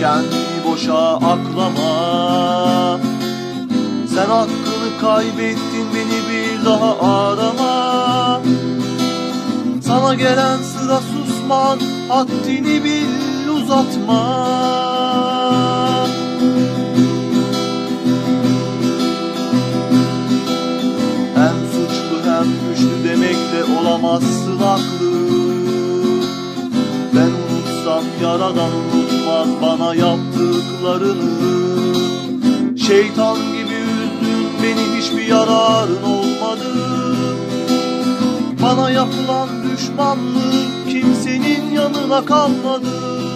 kendini boşa aklama. Sen hakkını kaybettin, beni bir daha arama. Sana gelen sıra susman, haddini bil uzatma. Hem suçlu hem güçlü demekle olamazsın haklı. Ben unutsam yaradan unutmaz bana yaptıklarını. Şeytan gibi üzdün beni, hiçbir yararın olmadı. Bana yapılan düşmanlık kimsenin yanına kalmadı.